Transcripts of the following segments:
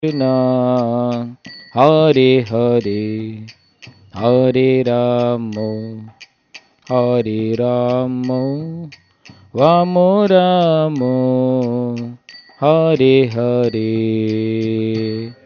Krishna, Hare Hare, Hare Ramo, Hare Ramo, Ramo Ramo, Hare Hare.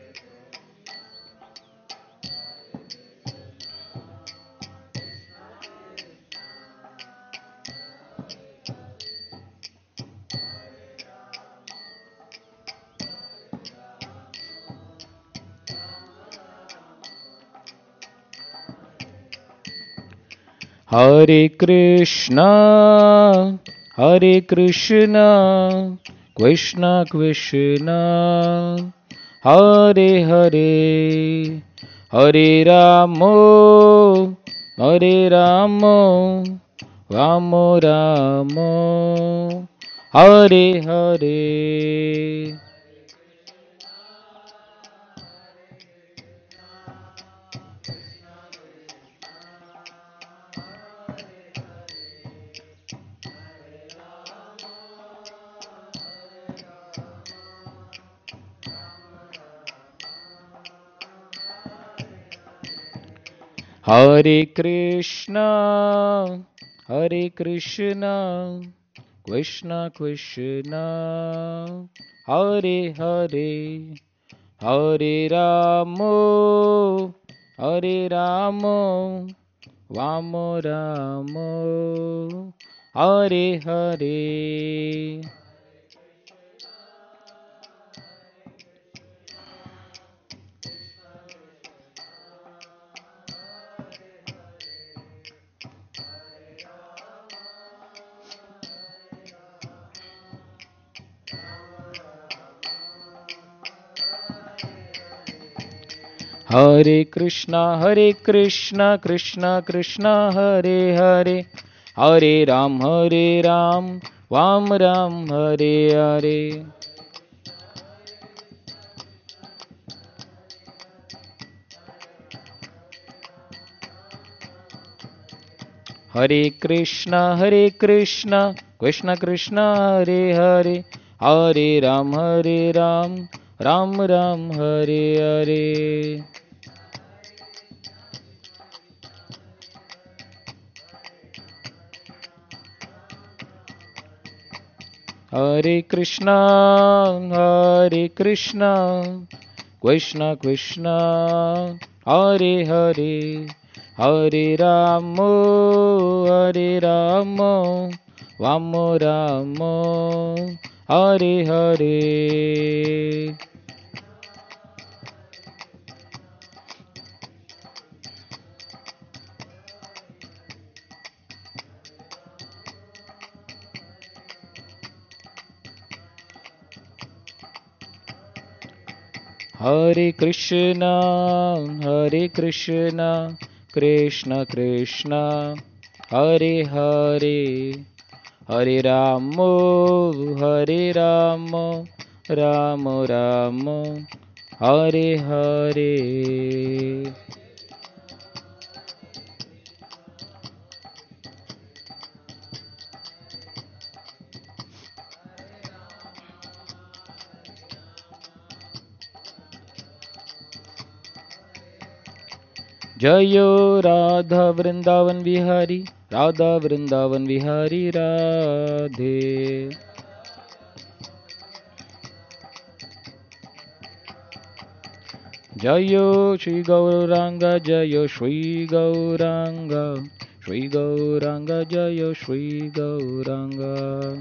Hare Krishna, Hare Krishna, Krishna Krishna, Hare Hare, Hare Ramo, Hare Ramo, Ramo Ramo, Hare Hare. Hare Krishna, Hare Krishna, Krishna Krishna, Hare Hare, Hare Ramo, Hare Ramo, Ramo Ramo, Hare Hare. Hare Krishna, Krishna Krishna, Hare Hare, Hare Ram, Ram Ram, Hare Hare. Hare Krishna, Krishna Krishna, Hare Hare, Hare Ram, Ram Ram, Hare Hare. Hare Krishna, Krishna Krishna, Hare Hare, Hare Ramo, Ramo Ramo, Hare Hare. Hare Krishna, Krishna Krishna, Hare Hare, Hare Ramo, Ramo Ramo, Hare Hare. Jayo Radha Vrindavan Vihari, Radha Vrindavan Vihari Radhe. Jayo Shri Gauranga, Jayo Shri Gauranga, Shri Gauranga, Jayo Shri Gauranga.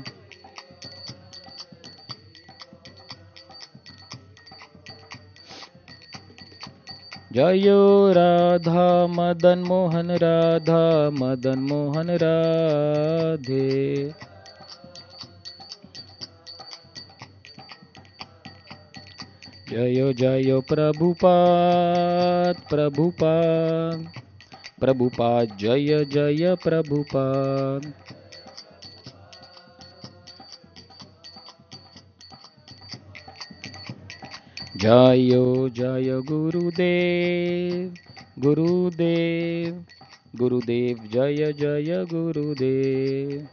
Jayo Radha Madan Mohan, Radha Madan Mohan Radhe. Jayo Jayo Prabhupada, Prabhupada, Prabhupada, Jaya Jaya Prabhupada. Jayo Jayo Gurudev, Gurudev, Gurudev, Jaya Jaya Gurudev.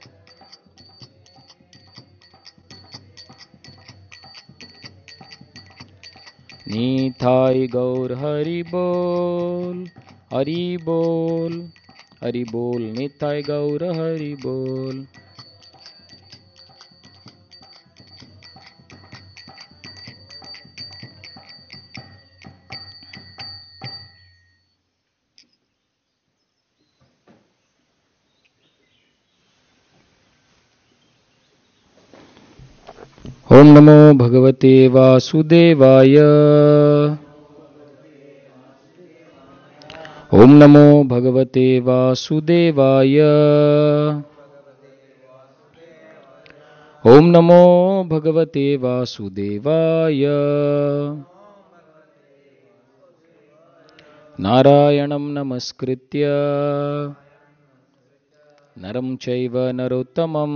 Nitai गौर हरि बोल, हरि बोल, हरि बोल, निताय गौर हरि बोल। ओम नमो भगवते वासुदेवाय। ओम नमो भगवते वासुदेवाय। ओम नमो भगवते वासुदेवाय। नारायणं नमस्कृत्य नरं चैव नरोत्तमं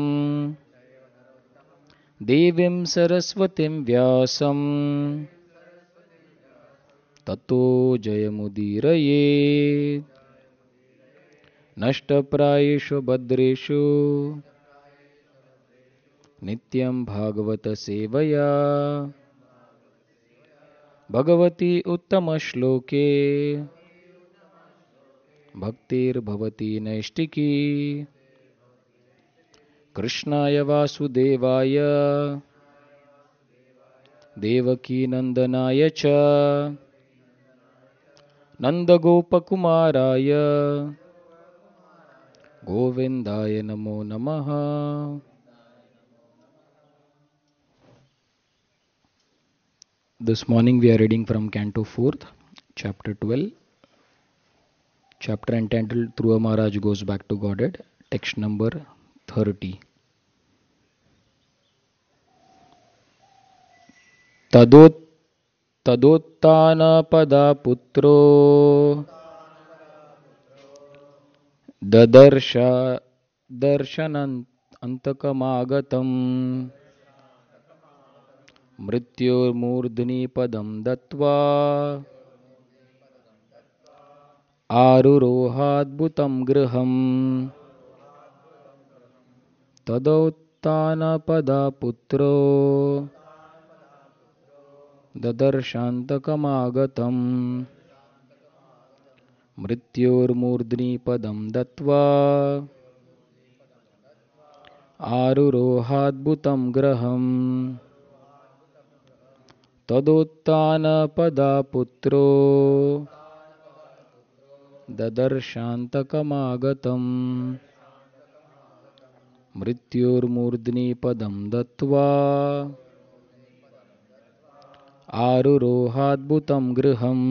देवीं सरस्वतीं व्यासं ततो जयमुदीरये। नष्टप्रायेषु भद्रेषु नित्यं भागवत सेवया भगवती उत्तमश्लोके भक्तिर्भवति नैष्टिकी। कृष्णाय वासुदेवाय देवकीनन्दनाय च नन्दगोपकुमाराय गोविन्दाय नमो नमः। This morning we are reading from Canto 4th, Chapter 12, chapter entitled Dhruva Maharaj Goes Back to Godhead, text number 30. तदोत्तानपदा पुत्रो ददर्श दर्शनन्तकमागतम् मृत्योर्मूर्ध्नि पदं दत्त्वा आरुरोहाद्भुतं गृहम्। तदोत्तानपदा पुत्रो ददर्शान्तकमागतम् मृत्योर्मूर्ध्नि पदं दत्त्वा आरुरोहाद्भुतं गृहम्। तदोत्तानपदा पुत्रो ददर्शान्तकमागतम् मृत्योर्मूर्ध्नि पदं दत्त्वा आरुरोहाद्भुतं गृहम्।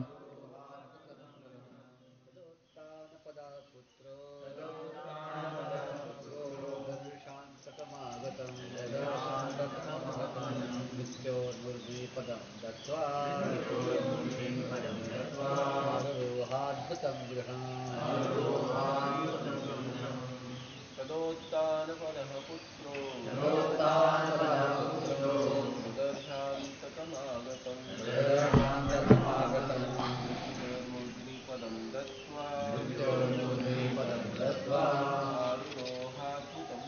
तदोत्तानपदः पुत्रो ददर्शान्तकमागतं मृत्योर्मूर्ध्नि पदं दत्त्वा आरुरोहाद्भुतं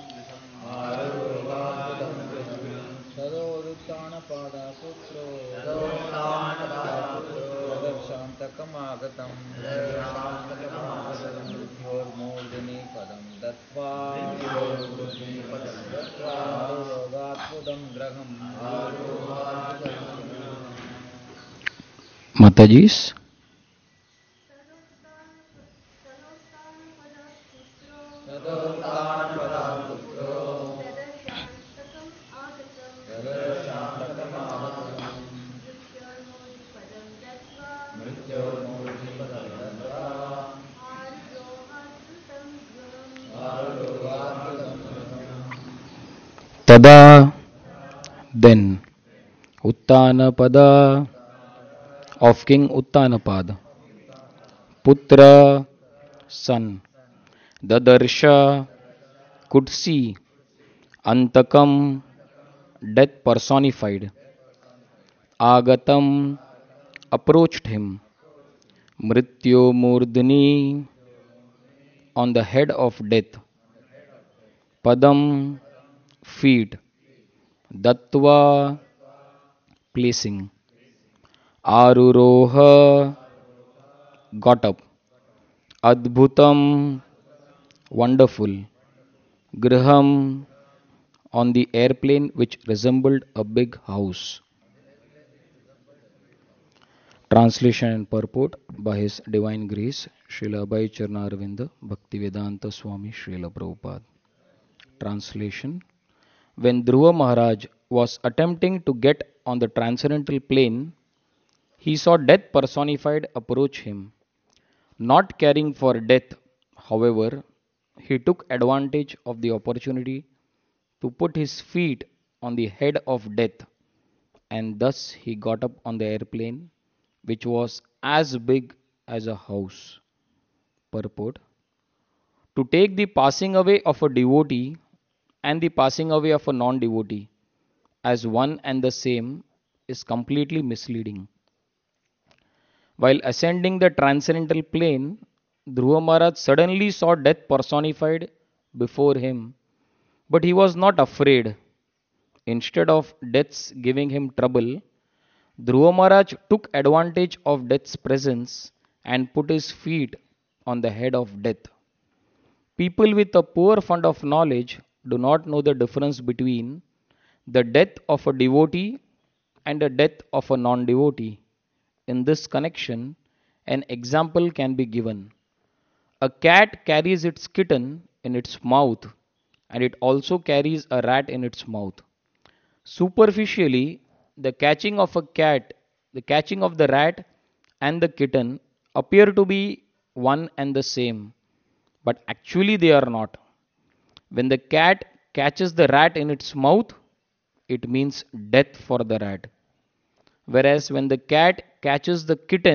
गृहम्। तदोत्तानपदः पुत्रो ददर्शान्तकमागतं मृत्योर्मूर्ध्नि पदं दत्त्वा आरुरोहाद्भुतं गृहम्। Mataji's. Tada, then Uttanapada of King Uttanapada, Putra, son, Dadarsha, could see, Antakam, death personified, Agatam, approached him, Mrityo Murdhani, on the head of death, Padam, feet, Dattva, placing, Aruroha, got up. Adbhutam, wonderful. Griham, on the airplane which resembled a big house. Translation and purport by His Divine Grace, Srila Abhay Charnarvinda, Bhaktivedanta Swami Srila Prabhupada. Translation. When Dhruva Maharaj was attempting to get on the transcendental plane, he saw death personified approach him. Not caring for death, however, he took advantage of the opportunity to put his feet on the head of death, and thus he got up on the airplane, which was as big as a house. Purport. To take the passing away of a devotee and the passing away of a non devotee as one and the same is completely misleading. While ascending the transcendental plane, Dhruva Maharaj suddenly saw death personified before him, but he was not afraid. Instead of death's giving him trouble, Dhruva Maharaj took advantage of death's presence and put his feet on the head of death. People with a poor fund of knowledge do not know the difference between the death of a devotee and the death of a non devotee. In this connection, an example can be given. A cat carries its kitten in its mouth and it also carries a rat in its mouth. Superficially, the catching of a cat, the catching of the rat and the kitten appear to be one and the same, but actually they are not. When the cat catches the rat in its mouth, it means death for the rat. Whereas when the cat catches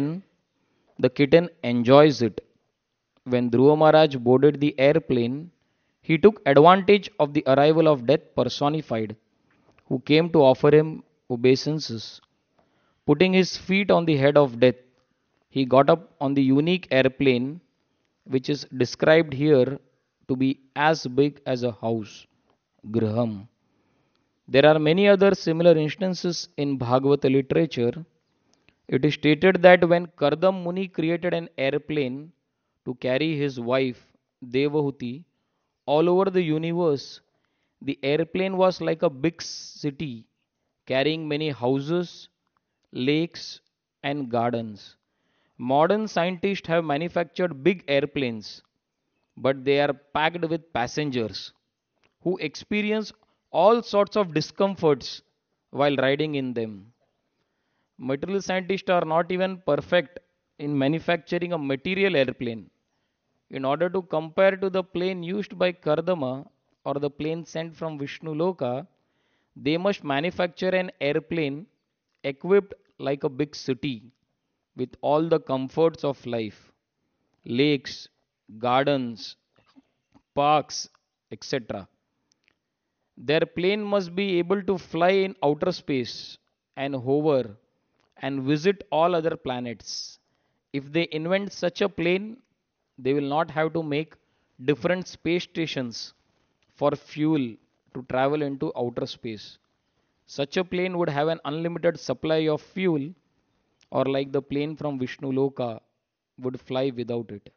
the kitten enjoys it. When Dhruva Maharaj boarded the airplane, he took advantage of the arrival of death personified, who came to offer him obeisances. Putting his feet on the head of death, he got up on the unique airplane, which is described here to be as big as a house, Griham. There are many other similar instances in Bhagavata literature. It is stated that when Kardam Muni created an airplane to carry his wife Devahuti all over the universe, the airplane was like a big city carrying many houses, lakes, and gardens. Modern scientists have manufactured big airplanes, but they are packed with passengers who experience all sorts of discomforts while riding in them. Material scientists are not even perfect in manufacturing a material airplane. In order to compare to the plane used by Kardama or the plane sent from Vishnu Loka, they must manufacture an airplane equipped like a big city with all the comforts of life, lakes, gardens, parks, etc. Their plane must be able to fly in outer space and hover and visit all other planets. If they invent such a plane, they will not have to make different space stations for fuel to travel into outer space. Such a plane would have an unlimited supply of fuel, or like the plane from Vishnu Loka, would fly without it.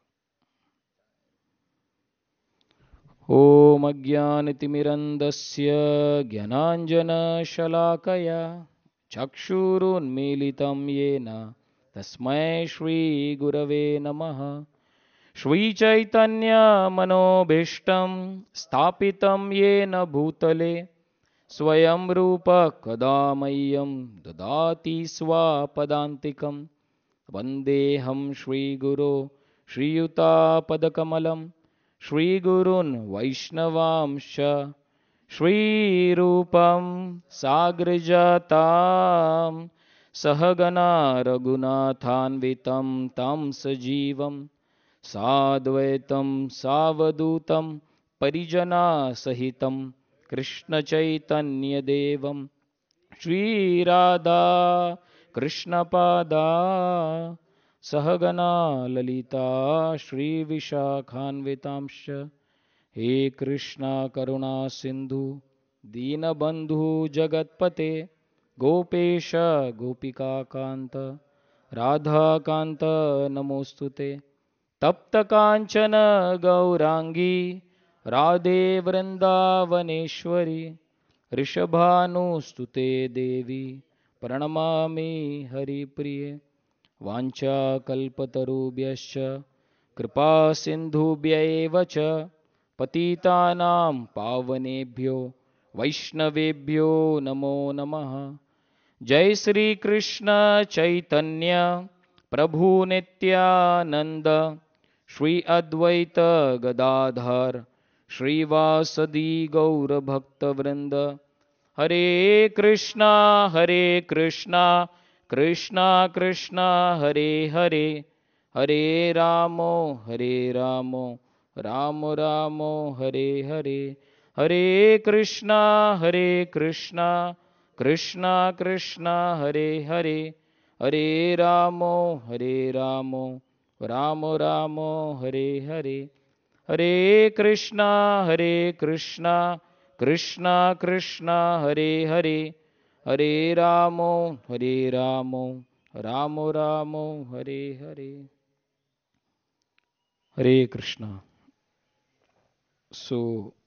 ॐ अज्ञानतिमिरन्दस्य ज्ञानाञ्जनशलाकया चक्षुरुन्मीलितं येन तस्मै श्रीगुरवे नमः श्रीचैतन्यमनोभीष्टं स्थापितं येन भूतले स्वयं रूप कदा मह्यं ददाति स्वापदान्तिकं वन्देऽहं श्रीगुरो श्रीयुतापदकमलं श्रीगुरून् वैष्णवांश श्रीरूपं साग्रजातां सहगना रघुनाथान्वितं तं सजीवं साद्वैतं सावधूतं परिजनासहितं कृष्णचैतन्यदेवं श्रीराधा कृष्णपादा सहगना ललिता श्रीविशाखान्वितांश्च हे कृष्णा करुणा सिन्धु दीनबन्धु जगत्पते गोपेश गोपिकान्त राधाकान्त नमोस्तुते तप्त कांचन गौरांगी राधे वृंदावनेश्वरी ऋषभानुस्तुते देवी प्रणमामि हरिप्रिये वाञ्छाकल्पतरुभ्यश्च कृपा सिन्धुभ्य एव च पतितानां पावनेभ्यो वैष्णवेभ्यो नमो नमः जय श्री कृष्ण चैतन्य प्रभु नित्यानंद श्री अद्वैत गदाधर श्रीवासदि गौर भक्त वृंद हरे कृष्णा कृष्णा कृष्णा हरे हरे हरे रामो राम रामो हरे हरे हरे कृष्णा कृष्णा कृष्णा हरे हरे हरे रामो राम रामो हरे हरे हरे कृष्णा कृष्णा कृष्णा हरे हरे हरे रामो राम रामो Hare Hare Hare Krishna. So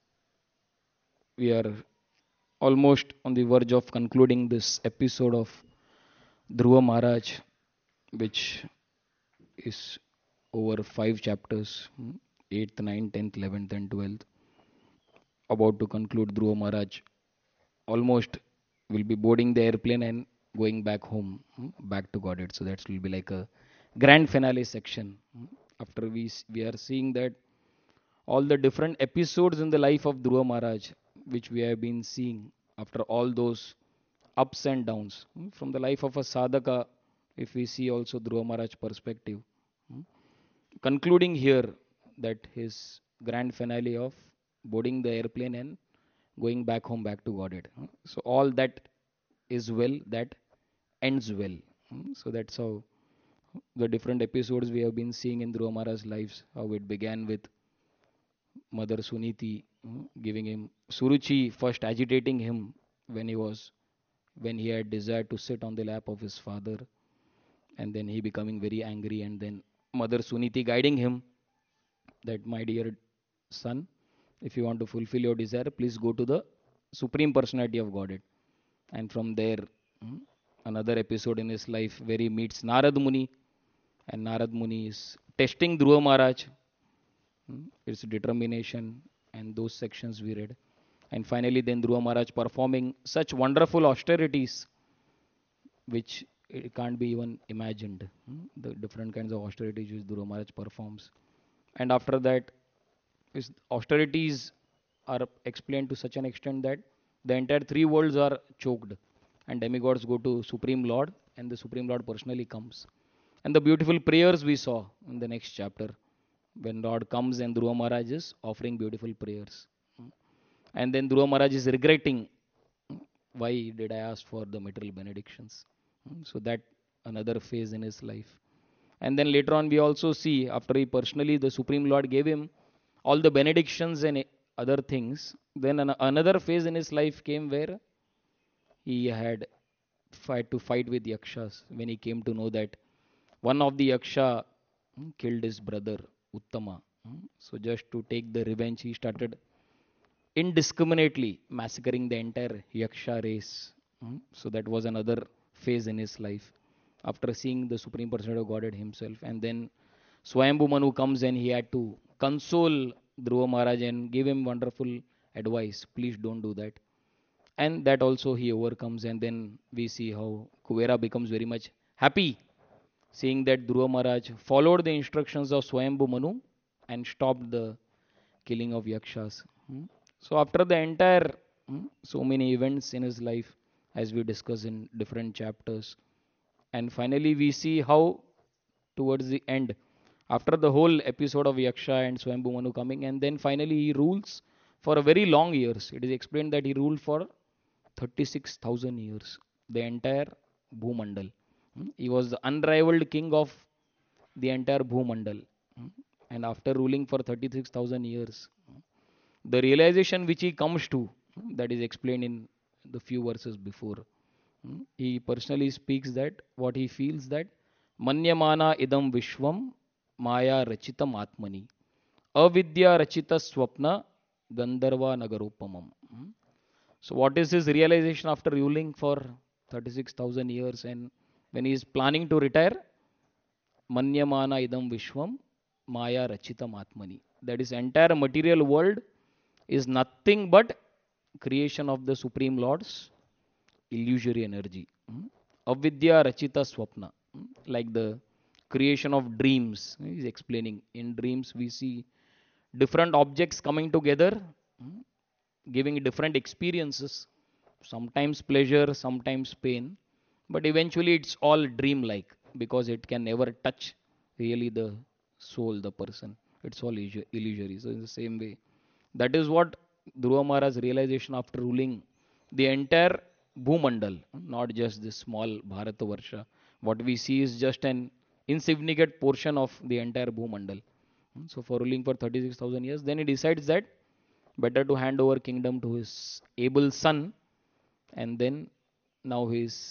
we are almost on the verge of concluding this episode of Dhruva Maharaj, which is over 5 chapters, 8th, 9th, 10th, 11th, and 12th. About to conclude, Dhruva Maharaj almost will be boarding the airplane and going back home, back to Godhead. So that will be like a grand finale section. After we are seeing that all the different episodes in the life of Dhruva Maharaj, which we have been seeing after all those ups and downs. From the life of a sadhaka, if we see also Dhruva Maharaj perspective, concluding here that his grand finale of boarding the airplane and going back home, back to Godhead. So all that is well, that ends well. So that's how the different episodes we have been seeing in Dhruva Maharaj's lives, how it began with Mother Suniti giving him Suruchi first agitating him when he had desired to sit on the lap of his father, and then he becoming very angry, and then Mother Suniti guiding him that, my dear son, if you want to fulfill your desire, please go to the Supreme Personality of Godhead. And from there, another episode in his life where he meets Narad Muni, and Narad Muni is testing Dhruva Maharaj, its determination, and those sections we read. And finally, then Dhruva Maharaj performing such wonderful austerities which it can't be even imagined. The different kinds of austerities which Dhruva Maharaj performs. And after that, his austerities are explained to such an extent that the entire three worlds are choked, and demigods go to Supreme Lord, and the Supreme Lord personally comes. And the beautiful prayers we saw in the next chapter, when Lord comes and Dhruva Maharaj is offering beautiful prayers. And then Dhruva Maharaj is regretting, why did I ask for the material benedictions? So that another phase in his life. And then later on we also see, after he personally, the Supreme Lord gave him all the benedictions and other things, then another phase in his life came where he had to fight with yakshas, when he came to know that one of the yaksha killed his brother Uttama. So just to take the revenge, he started indiscriminately massacring the entire yaksha race. So that was another phase in his life, after seeing the Supreme Personality of Godhead himself. And then Swayambhu Manu comes and he had to console Dhruva Maharaj and give him wonderful advice. Please don't do that. And that also he overcomes. And then we see how Kuvera becomes very much happy, seeing that Dhruva Maharaj followed the instructions of Swayambhu Manu and stopped the killing of yakshas. So after the entire so many events in his life, as we discuss in different chapters, and finally we see how towards the end, after the whole episode of Yaksha and Swayambhu Manu coming, and then finally he rules for a very long years. It is explained that he ruled for 36,000 years, the entire Bhumandal. He was the unrivaled king of the entire Bhumandal. And after ruling for 36,000 years, the realization which he comes to, that is explained in the few verses before, He personally speaks that what he feels that Manyamana idam vishwam maya rachitam atmani avidya rachita swapna gandharva nagaropamam. So what is his realization after ruling for 36,000 years, and when he is planning to retire? Manyamana idam vishwam maya rachitam atmani. That is, entire material world is nothing but creation of the Supreme Lord's illusory energy. Avidya rachita swapna. Like the creation of dreams. He is explaining. In dreams we see different objects coming together, giving different experiences, sometimes pleasure, sometimes pain, but eventually it's all dream-like because it can never touch really the soul, the person. It's all illusory. So in the same way, that is what Dhruva Maharaj's realization after ruling the entire Bhumandal, not just this small Bharatavarsha. What we see is just an insignificant portion of the entire Bhumandal. So for ruling for 36,000 years, then he decides that better to hand over kingdom to his able son, and now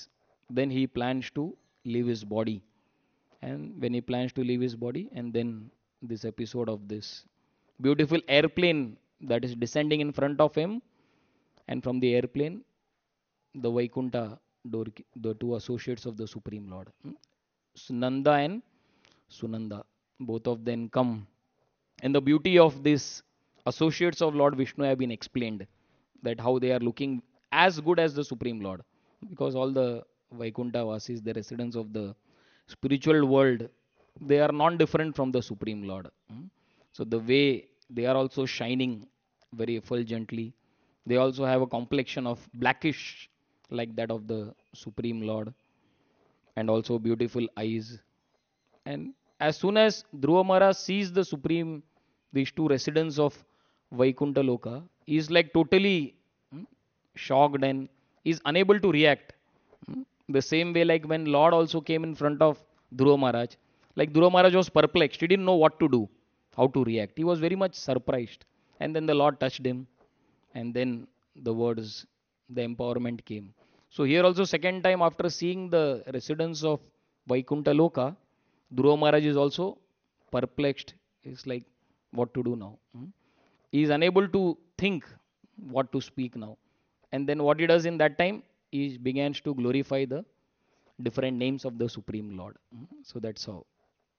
he plans to leave his body. And when he plans to leave his body, and then this episode of this beautiful airplane that is descending in front of him, and from the airplane, the Vaikunta, the two associates of the Supreme Lord, Nanda and Sunanda, both of them come. And the beauty of these associates of Lord Vishnu have been explained, that how they are looking as good as the Supreme Lord, because all the Vaikunta Vasis, the residents of the spiritual world, they are non different from the Supreme Lord. So the way they are also shining very effulgently, they also have a complexion of blackish like that of the Supreme Lord, and also beautiful eyes. And as soon as Dhruva Maharaj sees the Supreme, these two residents of Vaikuntha Loka, he is like totally shocked and is unable to react. The same way, like when Lord also came in front of Dhruva Maharaj, like Dhruva Maharaj was perplexed. He didn't know what to do, how to react. He was very much surprised. And then the Lord touched him, and then the words, the empowerment came. So here also, second time after seeing the residents of Vaikuntha Loka, Dhruva Maharaj is also perplexed. It's like, what to do now? He is unable to think what to speak now. And then what he does in that time, he begins to glorify the different names of the Supreme Lord. So that's how.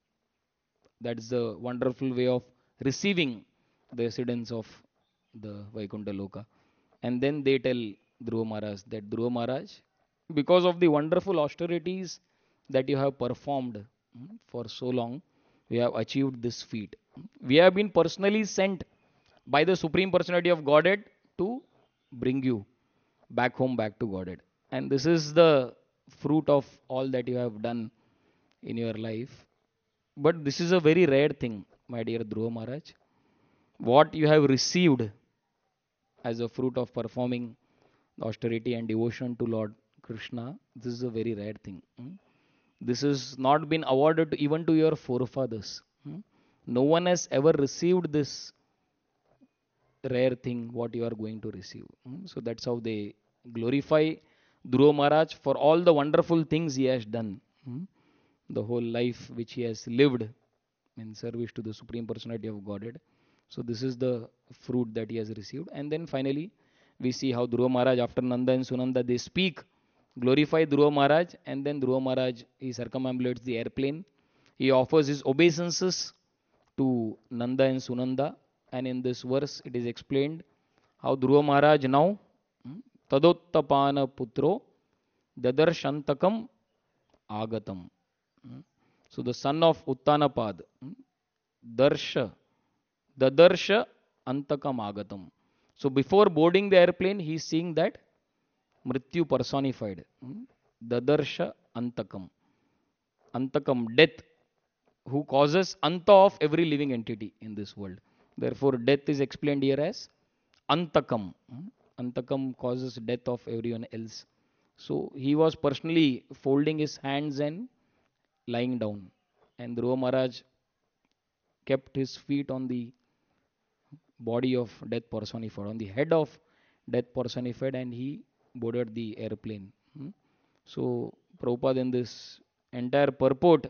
That's the wonderful way of receiving the residents of the Vaikuntha Loka. And then they tell Dhruva Maharaj that Dhruva Maharaj, because of the wonderful austerities that you have performed for so long, we have achieved this feat. We have been personally sent by the Supreme Personality of Godhead to bring you back home, back to Godhead. And this is the fruit of all that you have done in your life. But this is a very rare thing, my dear Dhruva Maharaj. What you have received as a fruit of performing austerity and devotion to Lord Krishna, this is a very rare thing. This has not been awarded even to your forefathers. No one has ever received this rare thing, what you are going to receive. So that's how they glorify Dhruva Maharaj for all the wonderful things he has done. The whole life which he has lived in service to the Supreme Personality of Godhead. So this is the fruit that he has received. And then finally, we see how Dhruva Maharaj, after Nanda and Sunanda, they speak, glorify Dhruva Maharaj, and then Dhruva Maharaj, he circumambulates the airplane. He offers his obeisances to Nanda and Sunanda. And in this verse, it is explained how Dhruva Maharaj now, Tadottapana Putro Dadarshantakam Agatam. So the son of Uttanapad, Darsha, Dadarsha Antakam Agatam. So before boarding the airplane, he is seeing that Mrityu personified. Dadarsha Antakam. Antakam, death, who causes anta of every living entity in this world. Therefore, death is explained here as Antakam. Antakam causes death of everyone else. So he was personally folding his hands and lying down. And Dhruva Maharaj kept his feet on the body of death personified, on the head of death personified, and he boarded the airplane. So Prabhupada in this entire purport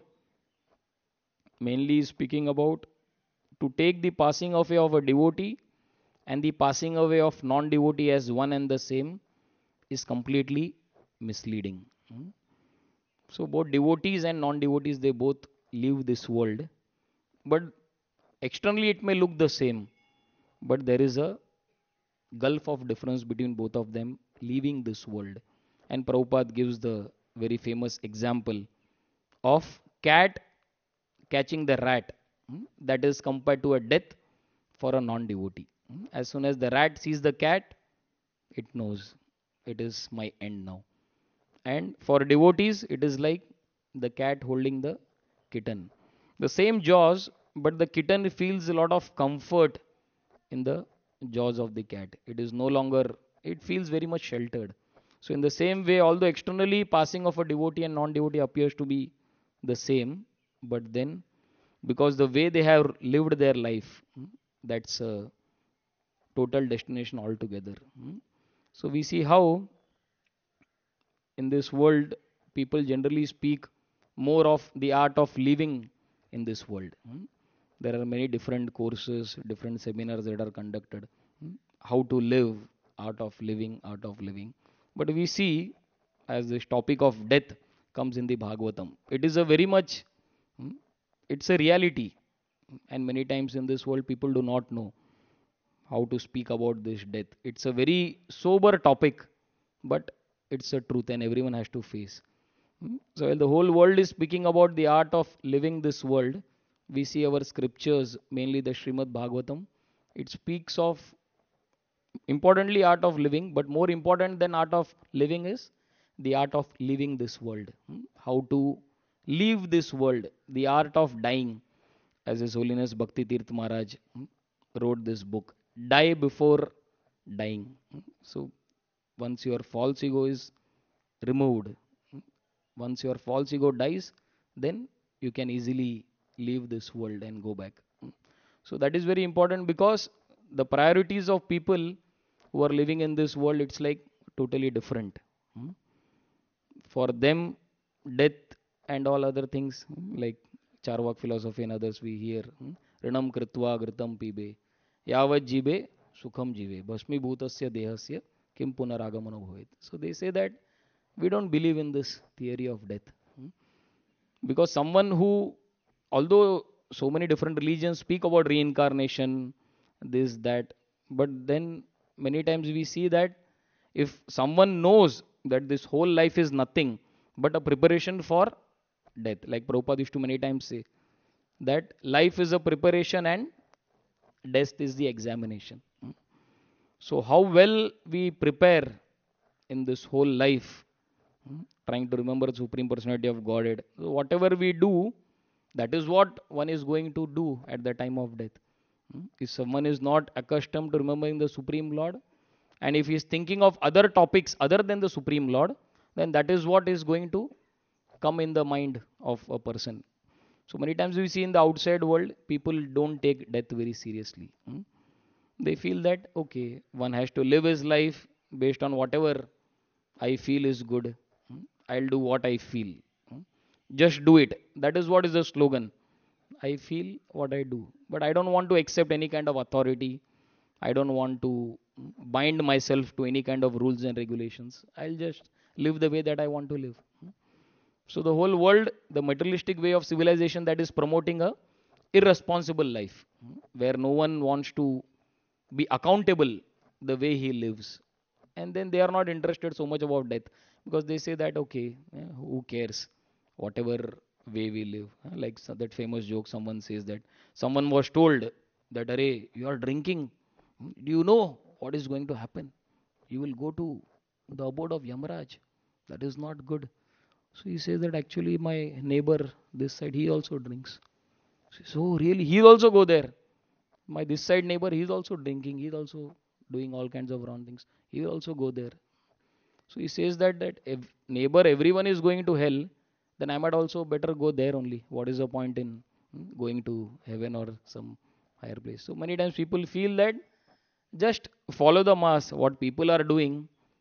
mainly is speaking about to take the passing away of a devotee and the passing away of non-devotee as one and the same is completely misleading. Hmm. So both devotees and non-devotees, they both leave this world, but externally it may look the same, but there is a gulf of difference between both of them leaving this world. And Prabhupada gives the very famous example of cat catching the rat, that is compared to a death for a non-devotee. As soon as the rat sees the cat, it knows it is my end now. And for devotees, it is like the cat holding the kitten. The same jaws, but the kitten feels a lot of comfort in the jaws of the cat. It is no longer, it feels very much sheltered. So, in the same way, although externally passing of a devotee and non devotee appears to be the same, but then because the way they have lived their life, that's a total destination altogether. So, we see how in this world people generally speak more of the art of living in this world. There are many different courses, different seminars that are conducted. How to live, art of living. But we see as this topic of death comes in the Bhagavatam, it is a very much, hmm, it's a reality. And many times in this world people do not know how to speak about this death. It's a very sober topic, but it's a truth and everyone has to face. So, while the whole world is speaking about the art of living this world, we see our scriptures, mainly the Srimad Bhagavatam, it speaks of importantly art of living, but more important than art of living is the art of living this world. How to leave this world, the art of dying, as His Holiness Bhakti Tirth Maharaj wrote this book, Die Before Dying. So, once your false ego is removed, once your false ego dies, then you can easily leave this world and go back. So, that is very important because the priorities of people who are living in this world, it's like totally different. Hmm. For them, death and all other things, like Charvak philosophy and others we hear, Rinam Kritva Gritam Pibe, Yavat Jibe, Sukham Jive, Bhasmi Bhutasya Dehasya, Kim Punaragamano Bhavet. So they say that we don't believe in this theory of death. Because someone who, although so many different religions speak about reincarnation, this, that, but then many times we see that if someone knows that this whole life is nothing but a preparation for death, like Prabhupada used to many times say, that life is a preparation and death is the examination. So, how well we prepare in this whole life, trying to remember the Supreme Personality of Godhead. So whatever we do, that is what one is going to do at the time of death. If someone is not accustomed to remembering the Supreme Lord, and if he is thinking of other topics other than the Supreme Lord, then that is what is going to come in the mind of a person. So many times we see in the outside world, people don't take death very seriously. They feel that, okay, one has to live his life based on whatever I feel is good. I'll do what I feel. Just do it. That is what is the slogan. I feel what I do. But I don't want to accept any kind of authority. I don't want to bind myself to any kind of rules and regulations. I'll just live the way that I want to live. So the whole world, the materialistic way of civilization that is promoting a irresponsible life, where no one wants to be accountable the way he lives. And then they are not interested so much about death because they say that, okay, who cares, whatever way we live. Like that famous joke, someone says that someone was told that, Arey, you are drinking. Do you know what is going to happen? You will go to the abode of Yamaraj. That is not good. So he says that actually my neighbor this side, he also drinks. So really, he'll also go there. My this side neighbor, he's also drinking. He's also doing all kinds of wrong things. He will also go there. So he says that if neighbor, everyone is going to hell, then I might also better go there only. What is the point in going to heaven or some higher place? So many times people feel that just follow the mass, what people are doing,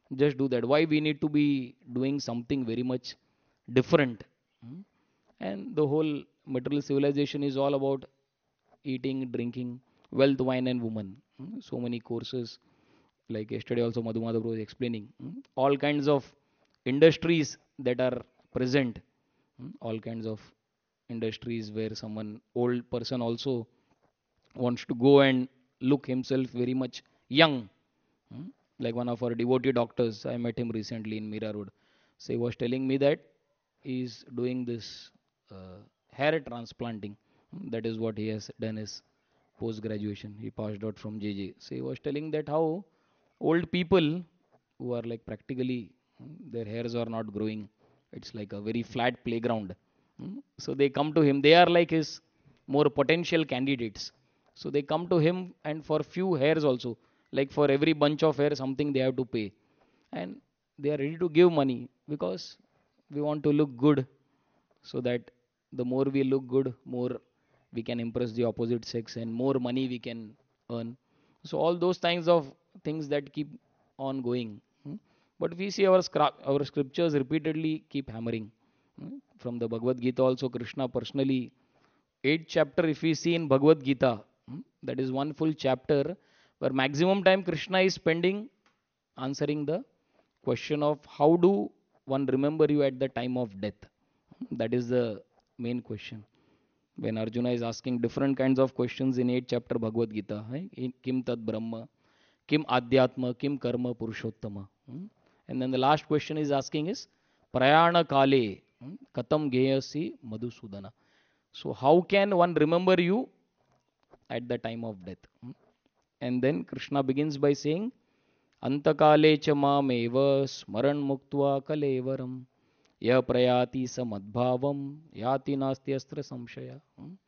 Just do that. Why we need to be doing something very much different? Hmm? And the whole material civilization is all about eating, drinking, wealth, wine, and woman. So many courses. Like yesterday, also Madhu Madhav was explaining all kinds of industries that are present. All kinds of industries where someone old person also wants to go and look himself very much young. Hmm? Like one of our devotee doctors, I met him recently in Mira Road. So he was telling me that he's doing this hair transplanting. That is what he has done his post graduation. He passed out from JJ. So he was telling that how old people who are like practically their hairs are not growing. It's like a very flat playground. So they come to him. They are like his more potential candidates. So they come to him, and for few hairs also, like for every bunch of hair, something they have to pay, and they are ready to give money because we want to look good, so that the more we look good, more we can impress the opposite sex, and more money we can earn. So all those kinds of things that keep on going. But we see our scriptures repeatedly keep hammering. From the Bhagavad Gita also, Krishna personally, 8th chapter, if we see in Bhagavad Gita, that is one full chapter where maximum time Krishna is spending answering the question of how do one remember you at the time of death. That is the main question. When Arjuna is asking different kinds of questions in 8th chapter Bhagavad Gita, Kim Tad Brahma, Kim Adhyatma, Kim Karma Purushottama. And then the last question is asking is Prayana Kale, Katam Geyasi Madhusudana. So, how can one remember you at the time of death? And then Krishna begins by saying, Antakale cha mameva smaran muktva kalevaram ya prayati samadbhavam yati nasti astra samshaya.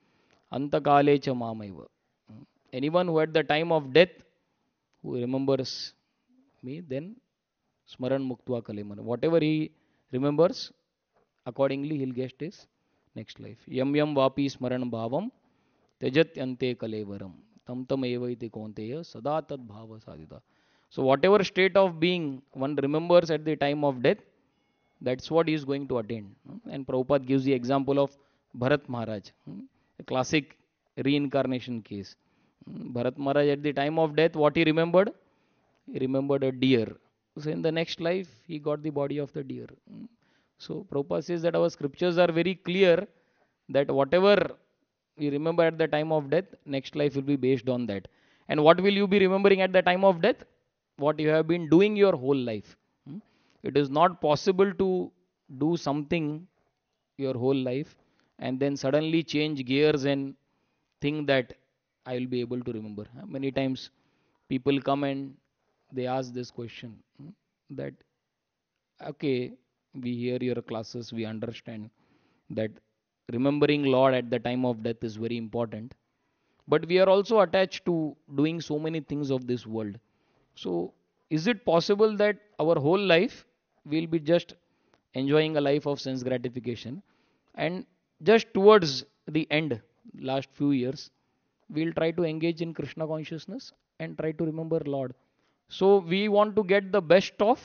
Antakale cha mameva. Anyone who at the time of death who remembers me, then smaran muktva kalevaram. Whatever he remembers, accordingly he'll get his next life. Yam yam vapi smaran bhavam त्यजत्यन्ते कलेवरम तम तम एवैति कौन्तेय सदा तद bhava sadhita. So whatever state of being one remembers at the time of death, that's what he is going to attain. And Prabhupada gives the example of Bharat Maharaj, a classic reincarnation case. Bharat Maharaj at the time of death, what he remembered? He remembered a deer. So in the next life, he got the body of the deer. So Prabhupada says that our scriptures are very clear that whatever you remember at the time of death, next life will be based on that. And what will you be remembering at the time of death? What you have been doing your whole life. It is not possible to do something your whole life and then suddenly change gears and think that I will be able to remember. Many times people come and they ask this question that, okay, we hear your classes, we understand that remembering Lord at the time of death is very important. But we are also attached to doing so many things of this world. So, is it possible that our whole life will be just enjoying a life of sense gratification, and just towards the end, last few years, we'll try to engage in Krishna consciousness and try to remember Lord? So, we want to get the best of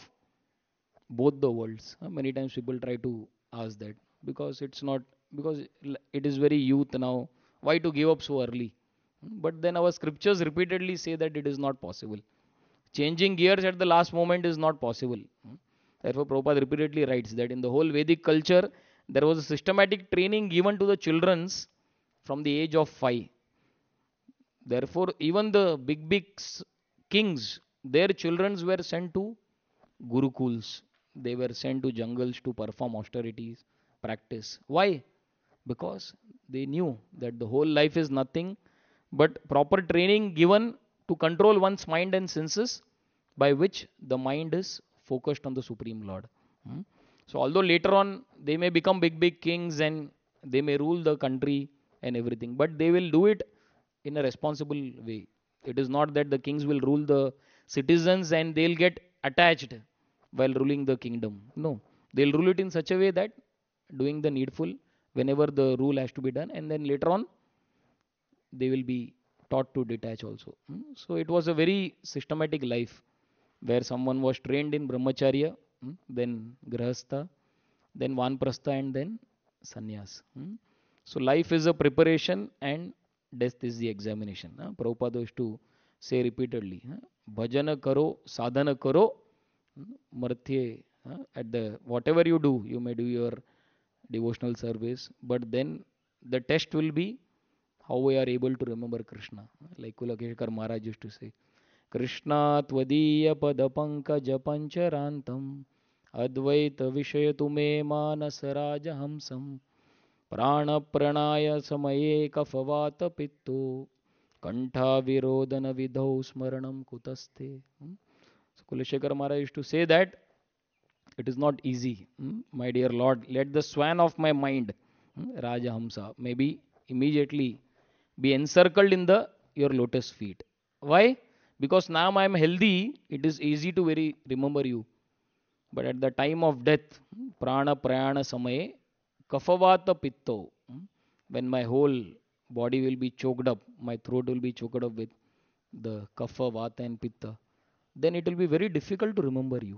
both the worlds. Many times people try to ask that because it's not, because it is very youth now. Why to give up so early? But then our scriptures repeatedly say that it is not possible. Changing gears at the last moment is not possible. Therefore, Prabhupada repeatedly writes that in the whole Vedic culture, there was a systematic training given to the childrens from the age of 5. Therefore, even the big kings, their children were sent to gurukuls. They were sent to jungles to perform austerities, practice. Why? Because they knew that the whole life is nothing but proper training given to control one's mind and senses, by which the mind is focused on the Supreme Lord. So, although later on they may become big kings and they may rule the country and everything, but they will do it in a responsible way. It is not that the kings will rule the citizens and they'll get attached while ruling the kingdom. No, they'll rule it in such a way that doing the needful whenever the rule has to be done, and then later on they will be taught to detach also. So it was a very systematic life where someone was trained in brahmacharya, then grahastha, then vanprastha, and then sannyas. So life is a preparation and death is the examination. Prabhupada used to say repeatedly, bhajana karo, sadhana karo, marthye, at the whatever you do, you may do your devotional service, but then the test will be how we are able to remember Krishna. Like Kulakeshkar Maharaj used to say, Krishna tvadiya pada pankaja pancharantam advaita vishayatu me manasaraja hamsam prana pranaya samaye kafavata pitto kantha virodana vidhau smaranam kutaste. So Kuleshekar Maharaj used to say that it is not easy. My dear Lord, let the swan of my mind, Raja Hamsa, maybe immediately be encircled in the your lotus feet. Why? Because now I am healthy, it is easy to very remember you. But at the time of death, prana prayana samaye, kafavata pitto, when my whole body will be choked up, my throat will be choked up with the kapha, vata and pitta, then it will be very difficult to remember you.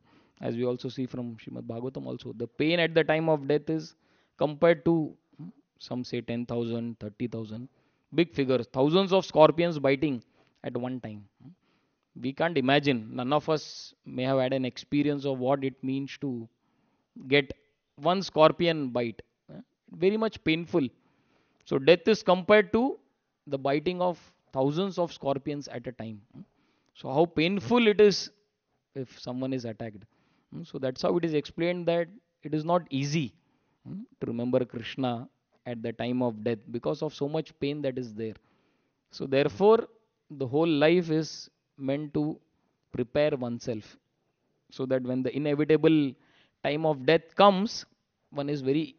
As we also see from Srimad Bhagavatam also, the pain at the time of death is compared to, some say 10,000, 30,000, big figures, thousands of scorpions biting at one time. We can't imagine. None of us may have had an experience of what it means to get one scorpion bite. Very much painful. So death is compared to the biting of thousands of scorpions at a time. So how painful it is if someone is attacked. So that's how it is explained that it is not easy to remember Krishna at the time of death because of so much pain that is there. So therefore, the whole life is meant to prepare oneself so that when the inevitable time of death comes, one is very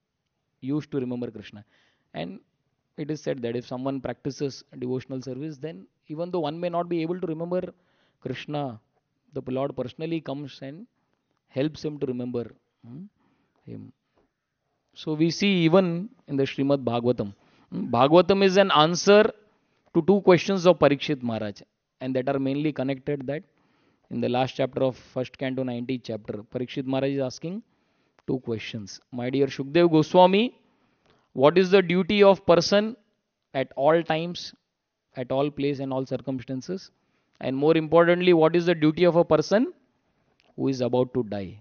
used to remember Krishna. And it is said that if someone practices devotional service, then even though one may not be able to remember Krishna, the Lord personally comes and helps him to remember him. So we see even in the Srimad Bhagavatam. Bhagavatam is an answer to two questions of Parikshit Maharaj, and that are mainly connected that in the last chapter of first canto 90th chapter, Parikshit Maharaj is asking two questions. My dear Shukdev Goswami, what is the duty of person at all times, at all place and all circumstances? And more importantly, what is the duty of a person who is about to die?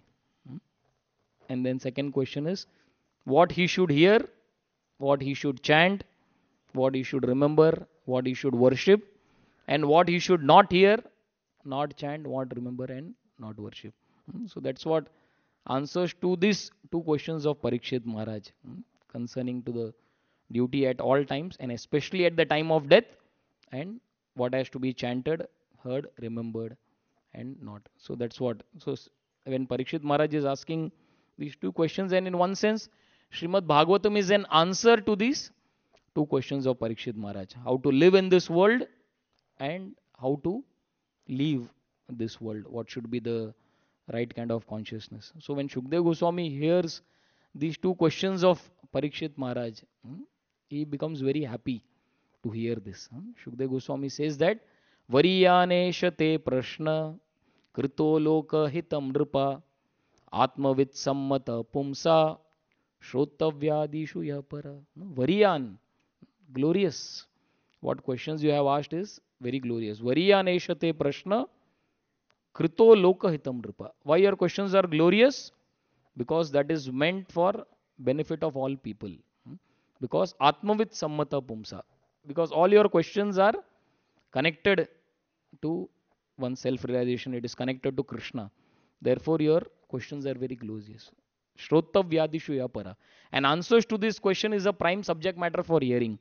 And then second question is, what he should hear, what he should chant, what he should remember, what he should worship, and what he should not hear, not chant, not remember, and not worship. So that's what answers to these two questions of Parikshit Maharaj concerning to the duty at all times and especially at the time of death, and what has to be chanted, heard, remembered, and not. So that's what. So when Parikshit Maharaj is asking these two questions, and in one sense, Srimad Bhagavatam is an answer to these two questions of Parikshit Maharaj: how to live in this world and how to leave this world. What should be the right kind of consciousness? So when Shukdev Goswami hears these two questions of Parikshit Maharaj, he becomes very happy to hear this. Shukdev Goswami says that Variyanesha te prashna krito loka hitam nripa atmavit sammata pumsa shrotavyadishu yapara. Variyan, glorious. What questions you have asked is very glorious. Variyanesha te prashna krito loka hitam nripa. Why your questions are glorious? Because that is meant for benefit of all people. Because atmavit sammata pumsa. Because all your questions are connected to one's self-realization. It is connected to Krishna. Therefore, your questions are very glorious. Shrotavyadishu yapara. And answers to this question is a prime subject matter for hearing.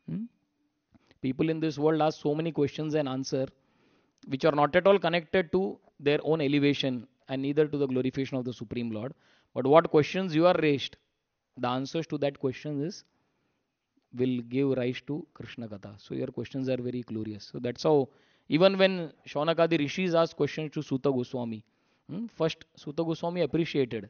People in this world ask so many questions and answer which are not at all connected to their own elevation and neither to the glorification of the Supreme Lord. But what questions you are raised, the answers to that question is will give rise to Krishna Katha. So your questions are very glorious. So that's how even when Shaunakadi Rishis asked questions to Suta Goswami, first Suta Goswami appreciated